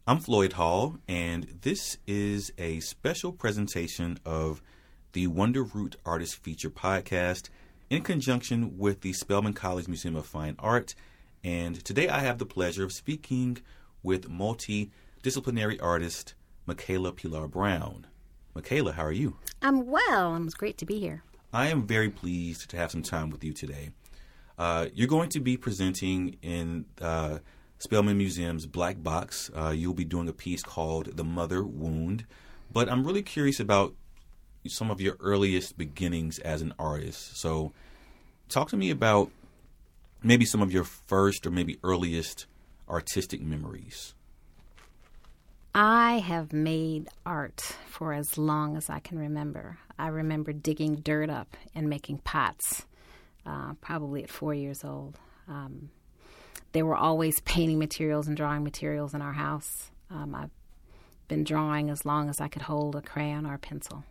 I'm Floyd Hall, and this is a special presentation of the Wonder Root Artist Feature podcast in conjunction with the Spelman College Museum of Fine Art. And today I have the pleasure of speaking with multidisciplinary artist Michaela Pilar Brown. Michaela, how are you? I'm well. It's great to be here. I am very pleased to have some time with you today. You're going to be presenting in Spelman Museum's Black Box. You'll be doing a piece called The Mother Wound. But I'm really curious about some of your earliest beginnings as an artist. So talk to me about maybe some of your first or maybe earliest artistic memories. I have made art for as long as I can remember. I remember digging dirt up and making pots, probably at 4 years old. There were always painting materials and drawing materials in our house. I've been drawing as long as I could hold a crayon or a pencil.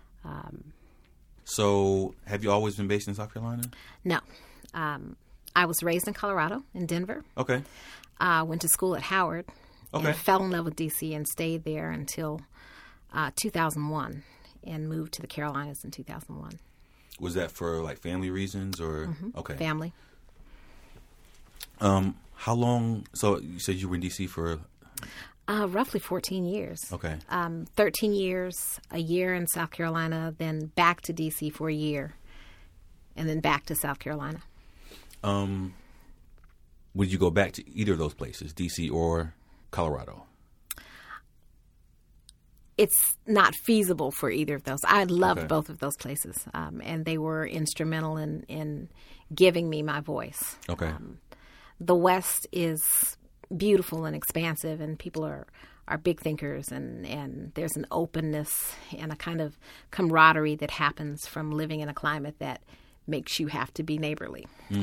So have you always been based in South Carolina? No. I was raised in Colorado, in Denver. Okay. Went to school at Howard. Okay. And fell in love with D.C. and stayed there until 2001 and moved to the Carolinas in 2001. Was that for like family reasons or? Mm-hmm. Okay. Family. How long? So you said you were in D.C. for? Roughly 14 years. Okay. 13 years, a year in South Carolina, then back to D.C. for a year, and then back to South Carolina. Would you go back to either of those places, D.C. or Colorado? It's not feasible for either of those. I loved Okay. both of those places, and they were instrumental in giving me my voice. Okay. The West is beautiful and expansive, and people are big thinkers, and there's an openness and a kind of camaraderie that happens from living in a climate that makes you have to be neighborly.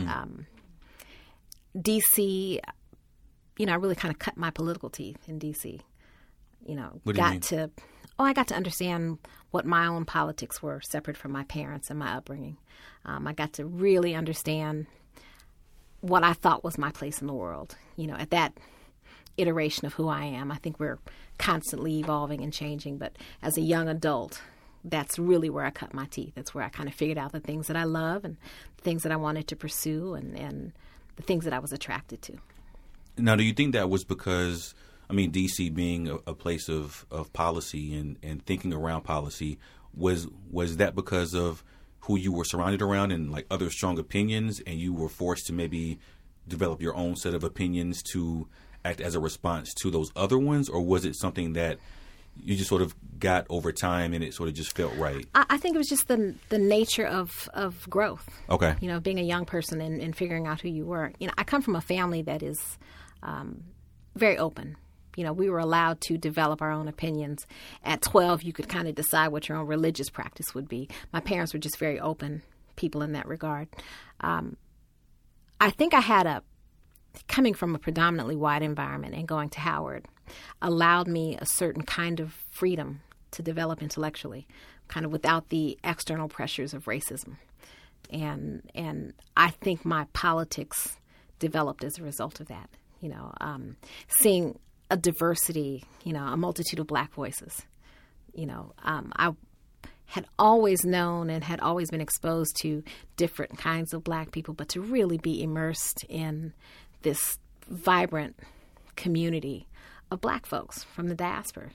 D.C., I really kind of cut my political teeth in D.C. What do you mean? I got to understand what my own politics were separate from my parents and my upbringing. I got to really understand what I thought was my place in the world. At that iteration of who I am, I think we're constantly evolving and changing. But as a young adult, that's really where I cut my teeth. That's where I kind of figured out the things that I love and the things that I wanted to pursue and the things that I was attracted to. Now, do you think that was because, D.C. being a place of policy and thinking around policy, was that because of who you were surrounded around and like other strong opinions, and you were forced to maybe develop your own set of opinions to act as a response to those other ones? Or was it something that you just sort of got over time and it sort of just felt right? I think it was just the nature of growth. Okay. Being a young person and figuring out who you were. I come from a family that is very open. We were allowed to develop our own opinions. At 12, you could kind of decide what your own religious practice would be. My parents were just very open people in that regard. I think I had coming from a predominantly white environment and going to Howard allowed me a certain kind of freedom to develop intellectually, kind of without the external pressures of racism. And I think my politics developed as a result of that. Seeing a diversity, a multitude of black voices. I had always known and had always been exposed to different kinds of black people, but to really be immersed in this vibrant community of black folks from the diaspora,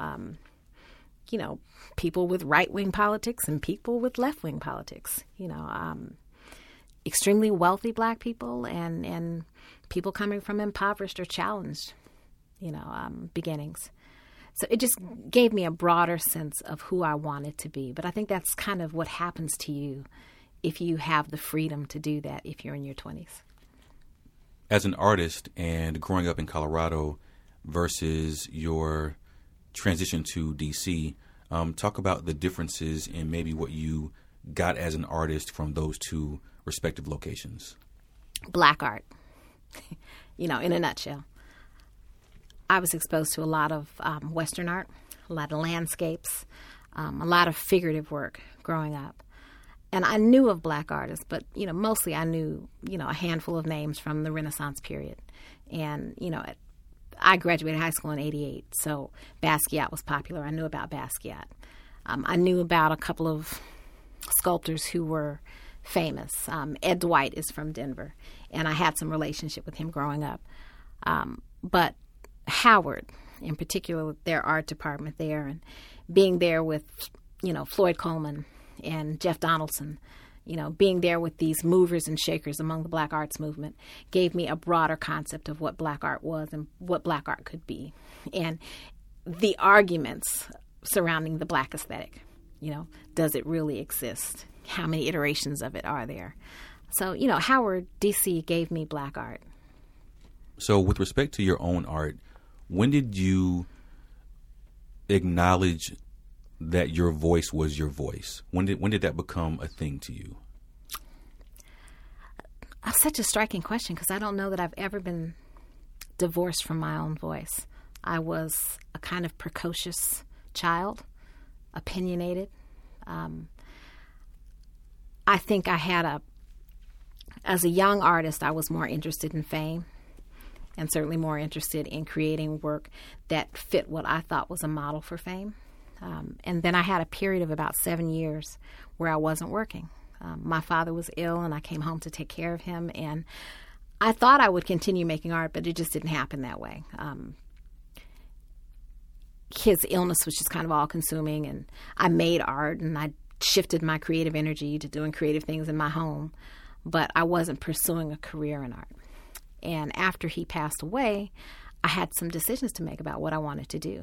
people with right-wing politics and people with left-wing politics, extremely wealthy black people and people coming from impoverished or challenged, beginnings. So it just gave me a broader sense of who I wanted to be. But I think that's kind of what happens to you if you have the freedom to do that if you're in your 20s. As an artist and growing up in Colorado versus your transition to D.C., talk about the differences in maybe what you got as an artist from those two respective locations. Black art, in a nutshell. I was exposed to a lot of Western art, a lot of landscapes, a lot of figurative work growing up. And I knew of black artists, but, mostly I knew, a handful of names from the Renaissance period. And, I graduated high school in '88, so Basquiat was popular. I knew about Basquiat. I knew about a couple of sculptors who were famous. Ed Dwight is from Denver, and I had some relationship with him growing up. But Howard, in particular, their art department there, and being there with, Floyd Coleman and Jeff Donaldson, being there with these movers and shakers among the Black arts movement gave me a broader concept of what Black art was and what Black art could be. And the arguments surrounding the Black aesthetic, does it really exist? How many iterations of it are there? So, Howard, D.C. gave me Black art. So with respect to your own art, when did you acknowledge that your voice was your voice? When did that become a thing to you? That's such a striking question because I don't know that I've ever been divorced from my own voice. I was a kind of precocious child, opinionated. I think as a young artist, I was more interested in fame and certainly more interested in creating work that fit what I thought was a model for fame. And then I had a period of about 7 years where I wasn't working. My father was ill, and I came home to take care of him. And I thought I would continue making art, but it just didn't happen that way. His illness was just kind of all-consuming, and I made art, and I shifted my creative energy to doing creative things in my home, but I wasn't pursuing a career in art. And after he passed away, I had some decisions to make about what I wanted to do.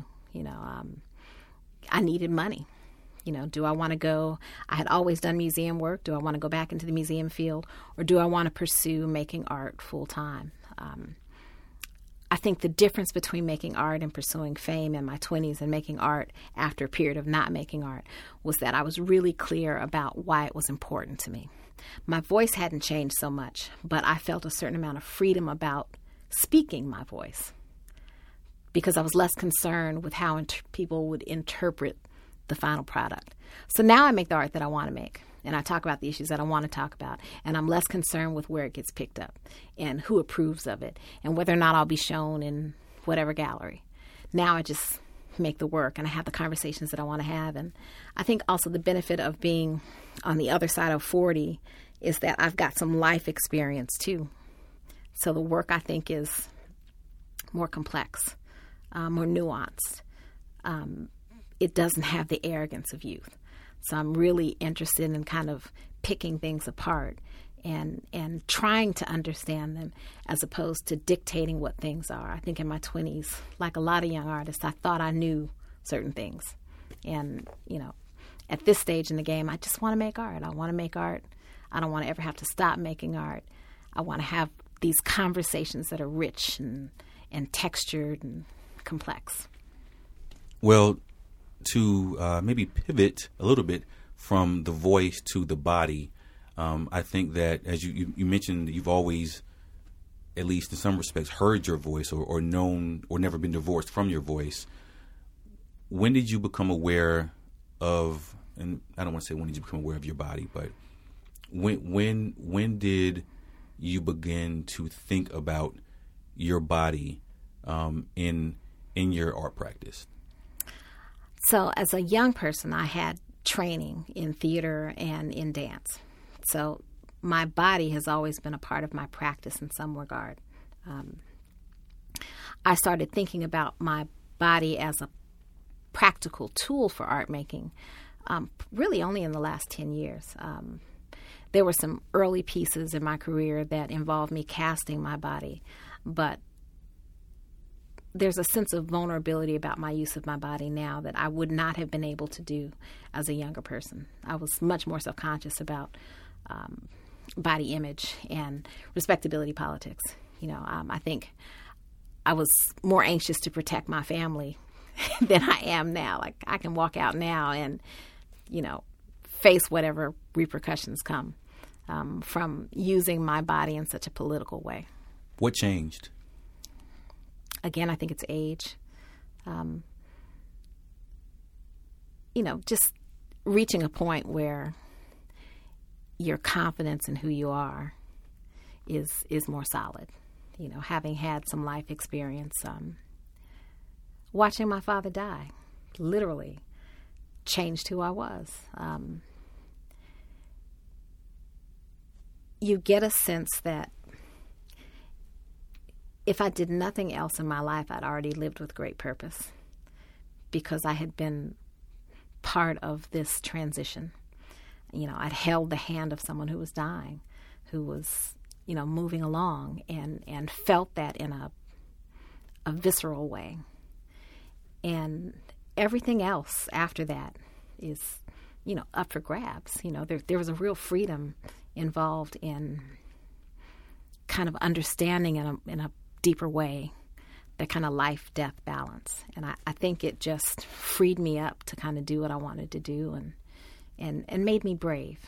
I needed money. Do I want to go? I had always done museum work. Do I want to go back into the museum field, or do I want to pursue making art full time? I think the difference between making art and pursuing fame in my 20s and making art after a period of not making art was that I was really clear about why it was important to me. My voice hadn't changed so much, but I felt a certain amount of freedom about speaking my voice because I was less concerned with how people would interpret the final product. So now I make the art that I want to make, and I talk about the issues that I want to talk about, and I'm less concerned with where it gets picked up and who approves of it and whether or not I'll be shown in whatever gallery. Now I just make the work, and I have the conversations that I want to have. And I think also the benefit of being on the other side of 40 is that I've got some life experience too. So the work, I think, is more complex, more nuanced. It doesn't have the arrogance of youth. So I'm really interested in kind of picking things apart and trying to understand them as opposed to dictating what things are. I think in my 20s, like a lot of young artists, I thought I knew certain things. And, at this stage in the game, I just want to make art. I want to make art. I don't want to ever have to stop making art. I want to have these conversations that are rich and textured and complex. Well, to maybe pivot a little bit from the voice to the body, I think that, as you mentioned, you've always, at least in some respects, heard your voice or known or never been divorced from your voice. When did you become aware of, and I don't want to say when did you become aware of your body, but when did you begin to think about your body in your art practice? So as a young person, I had training in theater and in dance. So my body has always been a part of my practice in some regard. I started thinking about my body as a practical tool for art making really only in the last 10 years. There were some early pieces in my career that involved me casting my body, but there's a sense of vulnerability about my use of my body now that I would not have been able to do as a younger person. I was much more self-conscious about body image and respectability politics. I think I was more anxious to protect my family than I am now. Like, I can walk out now and, face whatever repercussions come from using my body in such a political way. What changed? Again, I think it's age. Just reaching a point where your confidence in who you are is more solid. Having had some life experience, watching my father die literally changed who I was. You get a sense that if I did nothing else in my life, I'd already lived with great purpose because I had been part of this transition. I'd held the hand of someone who was dying, who was, moving along, and felt that in a visceral way. And everything else after that is, up for grabs. There was a real freedom involved in kind of understanding in a deeper way that kind of life-death balance. And I think it just freed me up to kind of do what I wanted to do and made me brave,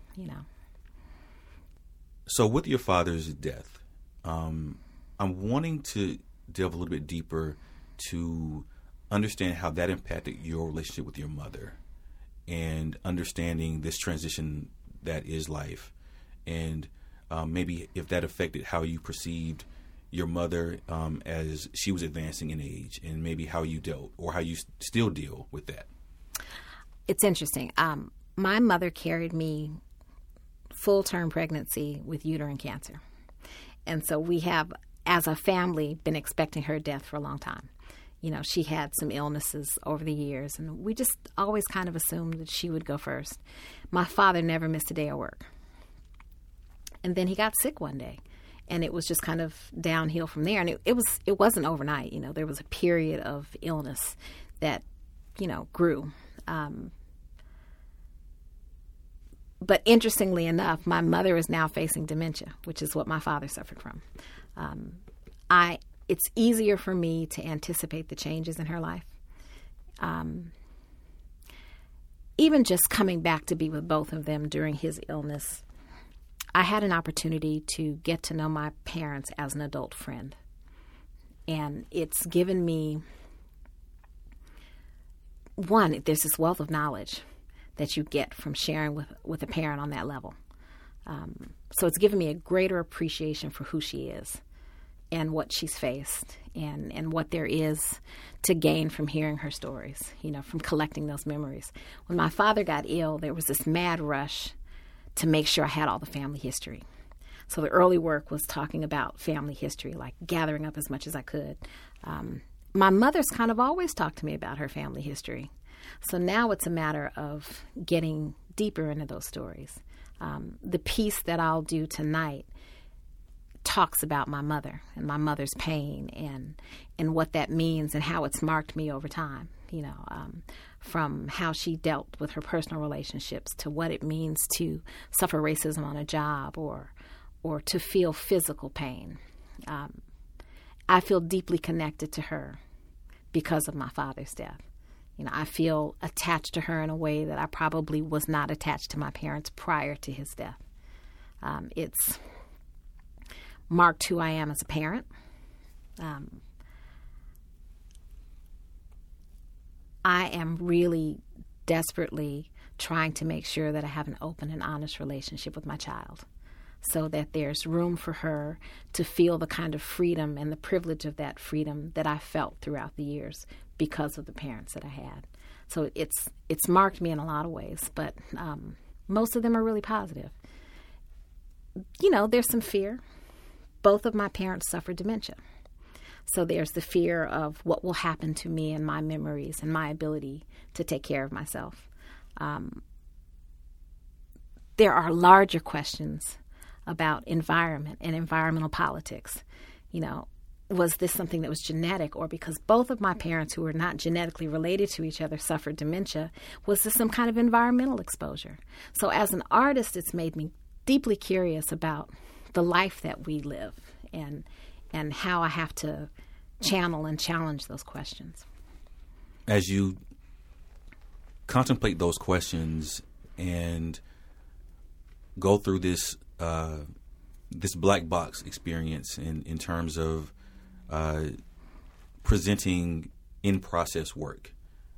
So with your father's death, I'm wanting to delve a little bit deeper to understand how that impacted your relationship with your mother and understanding this transition that is life, and maybe if that affected how you perceived your mother as she was advancing in age, and maybe how you dealt or how you still deal with that. It's interesting. My mother carried me full-term pregnancy with uterine cancer. And so we have, as a family, been expecting her death for a long time. She had some illnesses over the years, and we just always kind of assumed that she would go first. My father never missed a day of work. And then he got sick one day, and it was just kind of downhill from there. And it wasn't overnight. There was a period of illness that, grew. But interestingly enough, my mother is now facing dementia, which is what my father suffered from. It's easier for me to anticipate the changes in her life. Even just coming back to be with both of them during his illness, I had an opportunity to get to know my parents as an adult friend. And it's given me, one, there's this wealth of knowledge that you get from sharing with a parent on that level. So it's given me a greater appreciation for who she is and what she's faced and what there is to gain from hearing her stories, from collecting those memories. When my father got ill, there was this mad rush to make sure I had all the family history. So the early work was talking about family history, like gathering up as much as I could. My mother's kind of always talked to me about her family history. So now it's a matter of getting deeper into those stories. The piece that I'll do tonight talks about my mother and my mother's pain and what that means and how it's marked me over time, from how she dealt with her personal relationships to what it means to suffer racism on a job or to feel physical pain. I feel deeply connected to her because of my father's death. I feel attached to her in a way that I probably was not attached to my parents prior to his death. It's marked who I am as a parent. I am really desperately trying to make sure that I have an open and honest relationship with my child so that there's room for her to feel the kind of freedom and the privilege of that freedom that I felt throughout the years because of the parents that I had. So it's marked me in a lot of ways, but most of them are really positive. There's some fear. Both of my parents suffered dementia. So there's the fear of what will happen to me and my memories and my ability to take care of myself. There are larger questions about environment and environmental politics. Was this something that was genetic, or because both of my parents who were not genetically related to each other suffered dementia, was this some kind of environmental exposure? So as an artist, it's made me deeply curious about the life that we live and how I have to channel and challenge those questions. As you contemplate those questions and go through this black box experience in terms of presenting in-process work,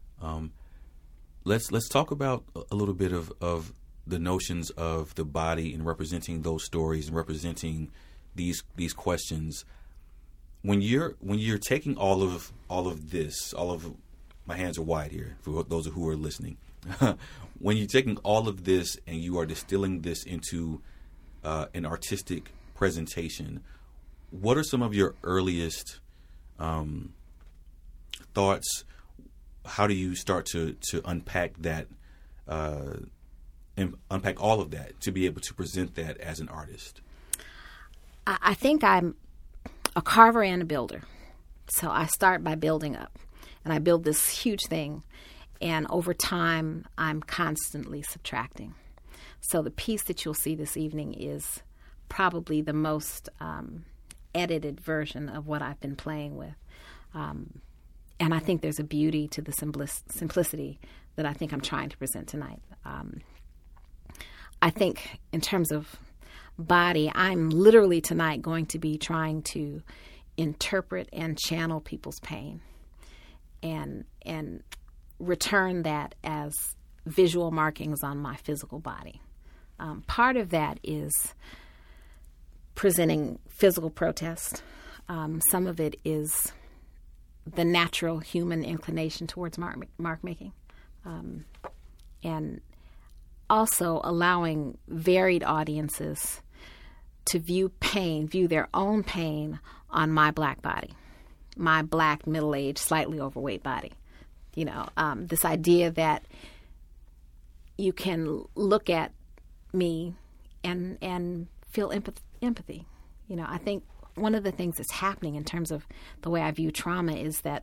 let's talk about a little bit of the notions of the body and representing those stories and representing these questions. when you're taking all of this, my hands are wide here for those who are listening. When you're taking all of this and you are distilling this into an artistic presentation, what are some of your earliest thoughts? How do you start to unpack that, and unpack all of that to be able to present that as an artist? I think I'm a carver and a builder. So I start by building up, and I build this huge thing, and over time I'm constantly subtracting. So the piece that you'll see this evening is probably the most edited version of what I've been playing with. And I think there's a beauty to the simplicity that I think I'm trying to present tonight. I think in terms of body, I'm literally tonight going to be trying to interpret and channel people's pain and return that as visual markings on my physical body. Part of that is presenting physical protest. Some of it is the natural human inclination towards mark making, and also allowing varied audiences to view their own pain on my black body, my black, middle-aged, slightly overweight body. This idea that you can look at me and feel empathy. I think one of the things that's happening in terms of the way I view trauma is that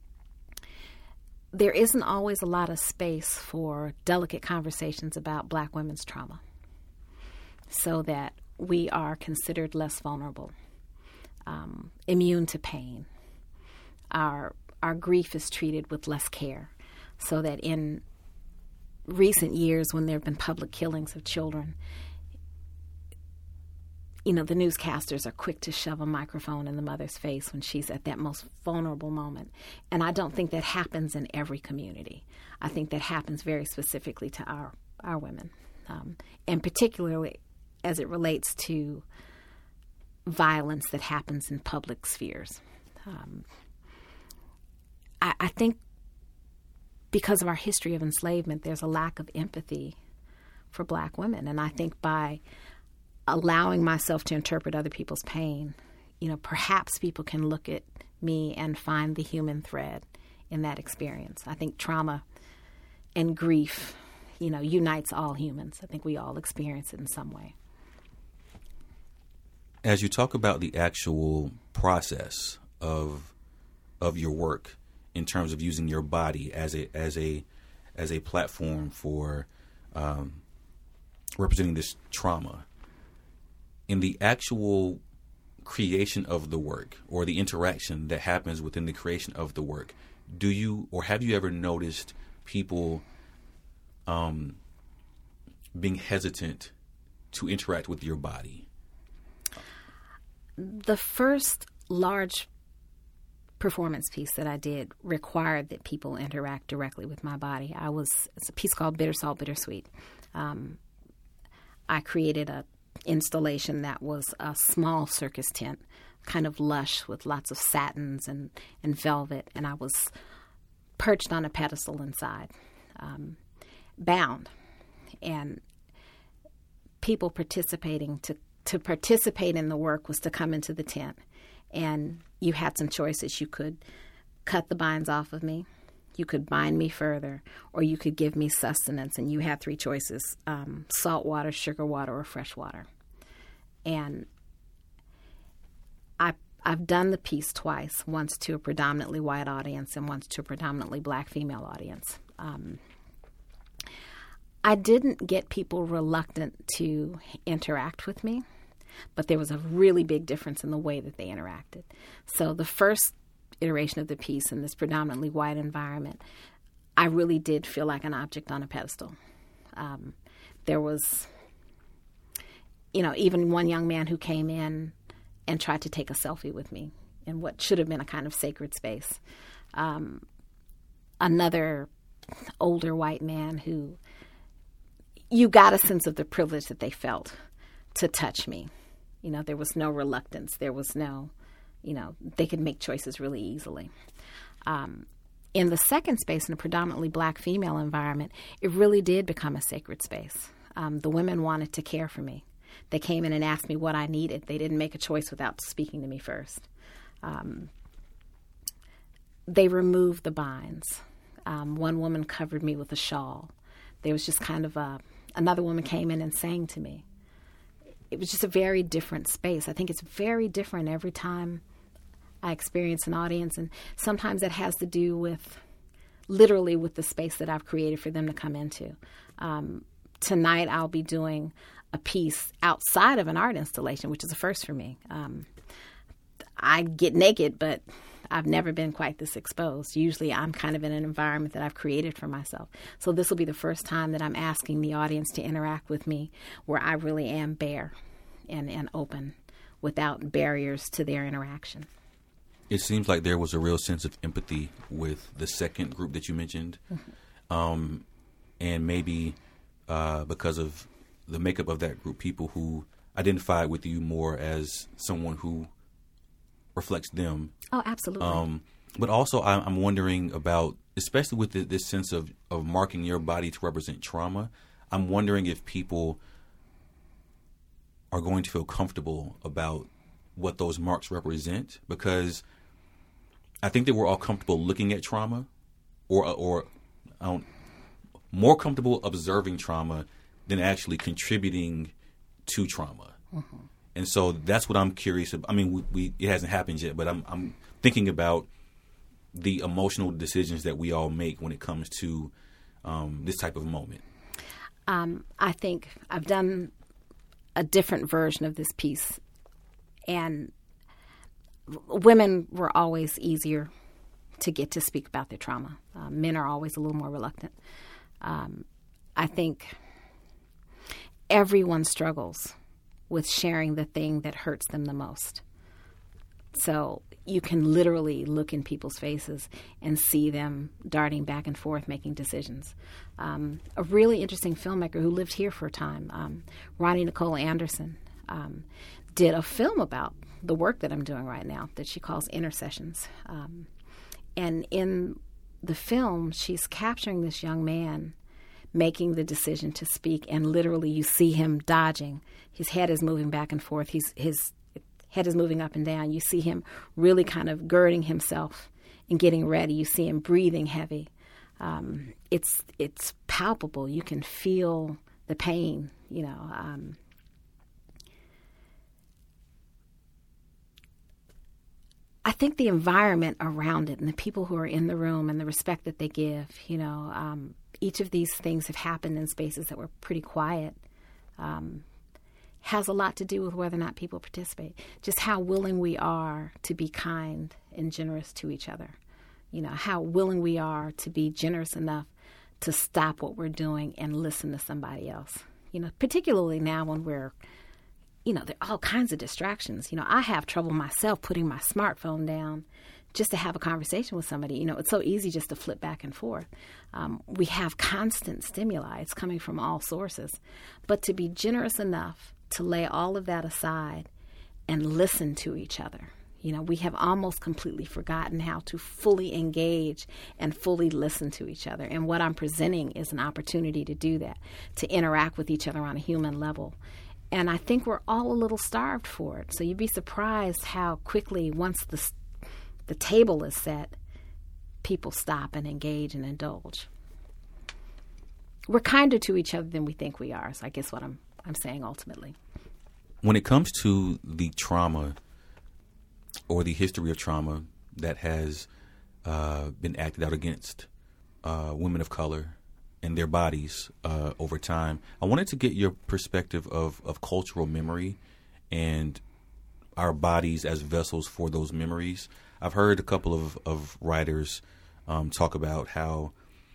there isn't always a lot of space for delicate conversations about black women's trauma, so that we are considered less vulnerable, immune to pain. Our grief is treated with less care, so that in recent years when there have been public killings of children, the newscasters are quick to shove a microphone in the mother's face when she's at that most vulnerable moment. And I don't think that happens in every community. I think that happens very specifically to our women, and particularly as it relates to violence that happens in public spheres. I think because of our history of enslavement, there's a lack of empathy for black women. And I think by allowing myself to interpret other people's pain, perhaps people can look at me and find the human thread in that experience. I think trauma and grief, unites all humans. I think we all experience it in some way. As you talk about the actual process of your work in terms of using your body as a platform for representing this trauma, in the actual creation of the work or the interaction that happens within the creation of the work, do you or have you ever noticed people being hesitant to interact with your body? The first large performance piece that I did required that people interact directly with my body. It's a piece called Bitter Salt, Bittersweet. I created a installation that was a small circus tent, kind of lush with lots of satins and velvet, and I was perched on a pedestal inside, bound, and people participating. To participate in the work was to come into the tent, and you had some choices. You could cut the binds off of me, you could bind me further, or you could give me sustenance, and you had three choices: salt water, sugar water, or fresh water. And I've done the piece twice, once to a predominantly white audience and once to a predominantly black female audience. I didn't get people reluctant to interact with me, but there was a really big difference in the way that they interacted. So the first iteration of the piece in this predominantly white environment, I really did feel like an object on a pedestal. There was, even one young man who came in and tried to take a selfie with me in what should have been a kind of sacred space. Another older white man who, you got a sense of the privilege that they felt to touch me. There was no reluctance. There was no they could make choices really easily. In the second space, in a predominantly black female environment, it really did become a sacred space. The women wanted to care for me. They came in and asked me what I needed. They didn't make a choice without speaking to me first. They removed the binds. One woman covered me with a shawl. There was just kind of another woman came in and sang to me. It was just a very different space. I think it's very different every time I experience an audience, and sometimes that has to do with literally with the space that I've created for them to come into. Tonight I'll be doing a piece outside of an art installation, which is a first for me. I get naked, but I've never been quite this exposed. Usually I'm kind of in an environment that I've created for myself. So this will be the first time that I'm asking the audience to interact with me where I really am bare and open without barriers to their interaction. It seems like there was a real sense of empathy with the second group that you mentioned. And maybe because of the makeup of that group, people who identify with you more as someone who reflects them. Oh, absolutely. But also I'm wondering about, especially with this sense of marking your body to represent trauma, I'm wondering if people are going to feel comfortable about what those marks represent, because I think that we're all comfortable looking at trauma or more comfortable observing trauma than actually contributing to trauma. Mm-hmm. And so that's what I'm curious about. I mean, it hasn't happened yet, but I'm thinking about the emotional decisions that we all make when it comes to this type of moment. I think I've done a different version of this piece, and women were always easier to get to speak about their trauma. Men are always a little more reluctant. I think everyone struggles with sharing the thing that hurts them the most. So you can literally look in people's faces and see them darting back and forth, making decisions. A really interesting filmmaker who lived here for a time, Ronnie Nicole Anderson, did a film about the work that I'm doing right now that she calls Intercessions. And in the film, she's capturing this young man making the decision to speak, and literally you see him dodging. His head is moving back and forth. His head is moving up and down. You see him really kind of girding himself and getting ready. You see him breathing heavy. It's palpable. You can feel the pain, I think the environment around it and the people who are in the room and the respect that they give, each of these things have happened in spaces that were pretty quiet, has a lot to do with whether or not people participate. Just how willing we are to be kind and generous to each other. How willing we are to be generous enough to stop what we're doing and listen to somebody else. Particularly now when we're, there are all kinds of distractions. I have trouble myself putting my smartphone down just to have a conversation with somebody. It's so easy just to flip back and forth. We have constant stimuli. It's coming from all sources. But to be generous enough to lay all of that aside and listen to each other. We have almost completely forgotten how to fully engage and fully listen to each other. And what I'm presenting is an opportunity to do that, to interact with each other on a human level. And I think we're all a little starved for it. So you'd be surprised how quickly, once the table is set, people stop and engage and indulge. We're kinder to each other than we think we are. So I guess what I'm saying ultimately. When it comes to the trauma or the history of trauma that has been acted out against women of color and their bodies over time, I wanted to get your perspective of cultural memory and our bodies as vessels for those memories. I've heard a couple of writers talk about how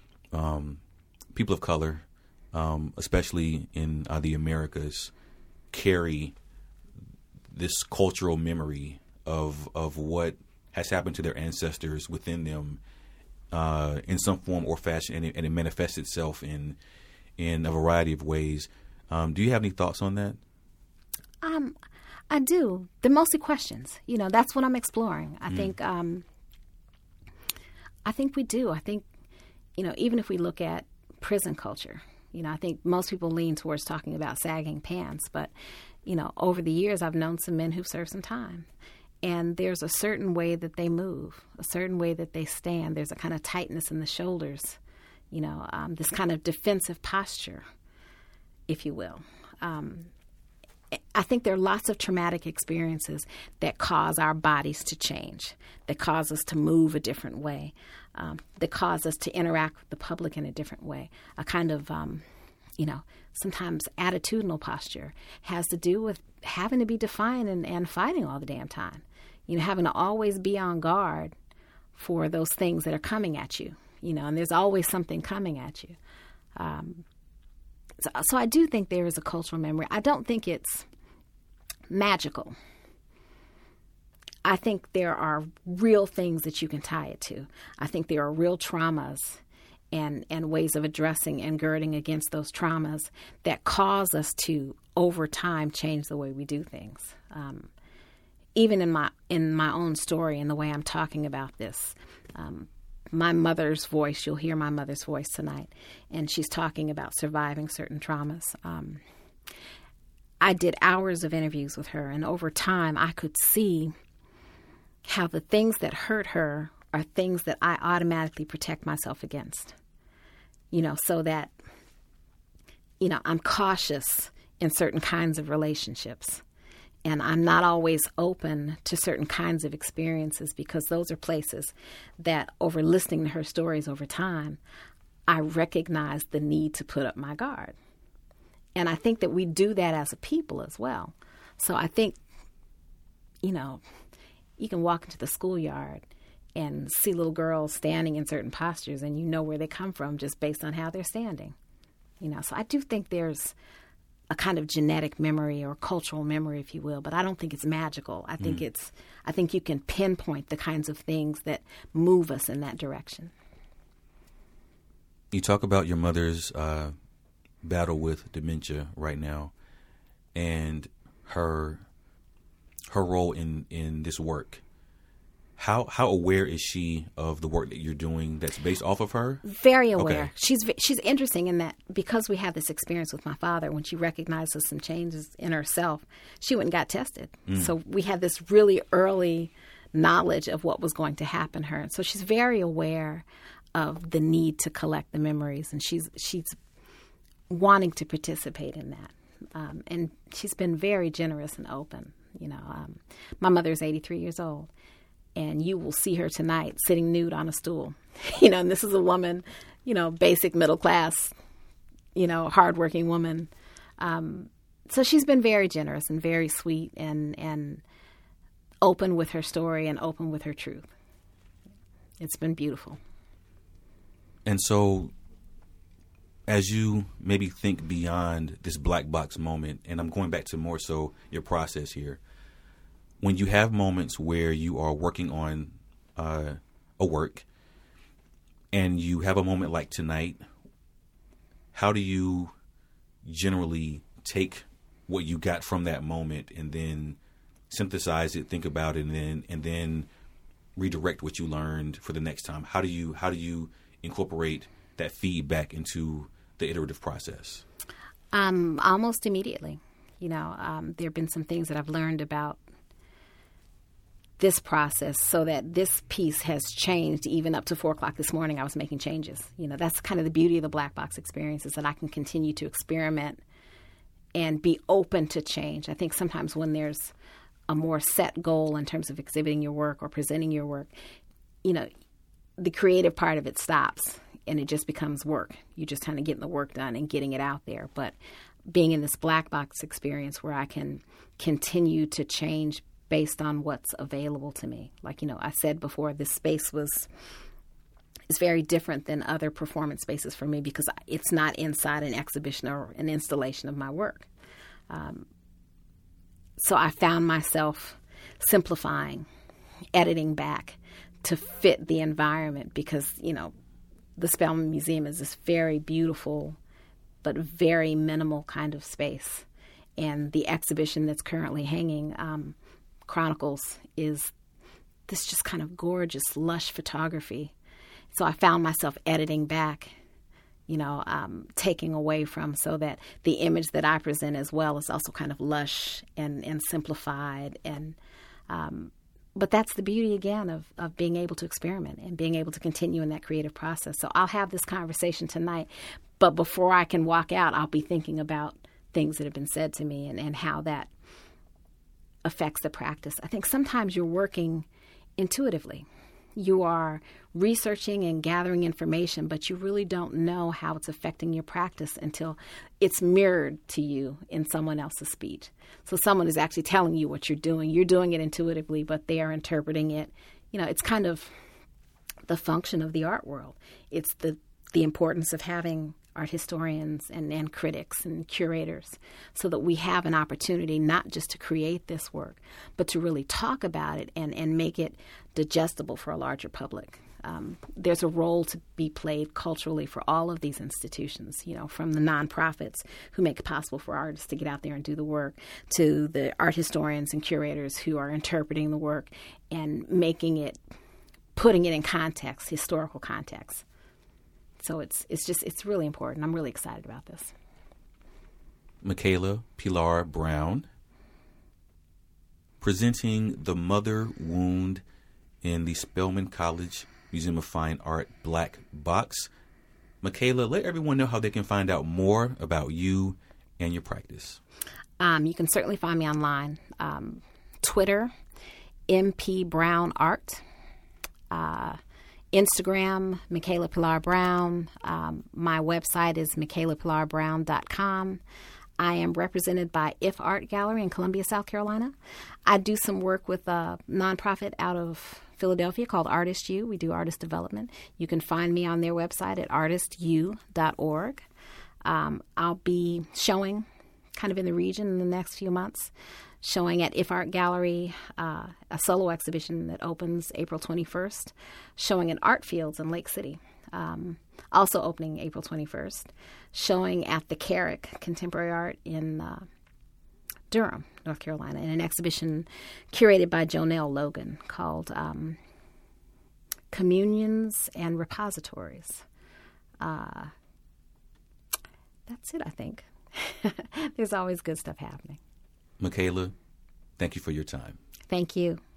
people of color, especially in the Americas, carry this cultural memory of what has happened to their ancestors within them in some form or fashion, and it manifests itself in a variety of ways. Do you have any thoughts on that? I do. They're mostly questions. That's what I'm exploring. I think we do. I think, even if we look at prison culture, I think most people lean towards talking about sagging pants. But, over the years, I've known some men who've served some time. And there's a certain way that they move, a certain way that they stand. There's a kind of tightness in the shoulders, this kind of defensive posture, if you will. I think there are lots of traumatic experiences that cause our bodies to change, that cause us to move a different way, that cause us to interact with the public in a different way. A kind of, sometimes attitudinal posture has to do with having to be defiant and fighting all the damn time. Having to always be on guard for those things that are coming at you, and there's always something coming at you. So I do think there is a cultural memory. I don't think it's magical. I think there are real things that you can tie it to. I think there are real traumas and ways of addressing and girding against those traumas that cause us to, over time, change the way we do things. Even in my own story and the way I'm talking about this, my mother's voice, you'll hear my mother's voice tonight, and she's talking about surviving certain traumas. I did hours of interviews with her, and over time I could see how the things that hurt her are things that I automatically protect myself against. So that, I'm cautious in certain kinds of relationships. And I'm not always open to certain kinds of experiences because those are places that, over listening to her stories over time, I recognize the need to put up my guard. And I think that we do that as a people as well. So I think, you can walk into the schoolyard and see little girls standing in certain postures and you know where they come from just based on how they're standing. So I do think there's a kind of genetic memory or cultural memory, if you will, but I don't think it's magical. I think you can pinpoint the kinds of things that move us in that direction. You talk about your mother's battle with dementia right now and her role in this work. How aware is she of the work that you're doing that's based off of her? Very aware. Okay. She's interesting in that because we have this experience with my father, when she recognizes some changes in herself, she went and got tested. So we had this really early knowledge of what was going to happen to her. And so she's very aware of the need to collect the memories, and she's wanting to participate in that. And she's been very generous and open. My mother's 83 years old. And you will see her tonight sitting nude on a stool, and this is a woman, basic middle class, hardworking woman. So she's been very generous and very sweet and open with her story and open with her truth. It's been beautiful. And so as you maybe think beyond this black box moment, and I'm going back to more so your process here, when you have moments where you are working on a work and you have a moment like tonight, how do you generally take what you got from that moment and then synthesize it, think about it, and then redirect what you learned for the next time? How do you incorporate that feedback into the iterative process? Almost immediately. There have been some things that I've learned about this process so that this piece has changed. Even up to 4 o'clock this morning, I was making changes. That's kind of the beauty of the black box experience, is that I can continue to experiment and be open to change. I think sometimes when there's a more set goal in terms of exhibiting your work or presenting your work, the creative part of it stops and it just becomes work. You're just kind of getting the work done and getting it out there. But being in this black box experience where I can continue to change based on what's available to me. Like, I said before, this space is very different than other performance spaces for me because it's not inside an exhibition or an installation of my work. So I found myself simplifying, editing back to fit the environment because, the Spelman Museum is this very beautiful but very minimal kind of space. And the exhibition that's currently hanging, Chronicles, is this just kind of gorgeous, lush photography. So I found myself editing back, taking away from, so that the image that I present as well is also kind of lush and simplified. And but that's the beauty, again, of being able to experiment and being able to continue in that creative process. So I'll have this conversation tonight, but before I can walk out, I'll be thinking about things that have been said to me and how that affects the practice. I think sometimes you're working intuitively. You are researching and gathering information, but you really don't know how it's affecting your practice until it's mirrored to you in someone else's speech. So someone is actually telling you what you're doing. You're doing it intuitively, but they are interpreting it. It's kind of the function of the art world. It's the importance of having art historians and critics and curators, so that we have an opportunity not just to create this work, but to really talk about it and make it digestible for a larger public. There's a role to be played culturally for all of these institutions, from the nonprofits who make it possible for artists to get out there and do the work, to the art historians and curators who are interpreting the work and putting it in context, historical context. So it's really important. I'm really excited about this. Michaela Pilar Brown, presenting The Mother Wound in the Spelman College Museum of Fine Art Black Box. Michaela, let everyone know how they can find out more about you and your practice. You can certainly find me online. Twitter, MP Brown Art. Instagram, Michaela Pilar Brown. My website is michaelapilar.brown.com. I am represented by If Art Gallery in Columbia, South Carolina. I do some work with a nonprofit out of Philadelphia called Artist U. We do artist development. You can find me on their website at artistu.org. I'll be showing kind of in the region in the next few months, showing at If Art Gallery, a solo exhibition that opens April 21st, showing at Art Fields in Lake City, also opening April 21st, showing at the Carrick Contemporary Art in Durham, North Carolina, in an exhibition curated by Jonelle Logan called Communions and Repositories. That's it, I think. There's always good stuff happening. Michaela, thank you for your time. Thank you.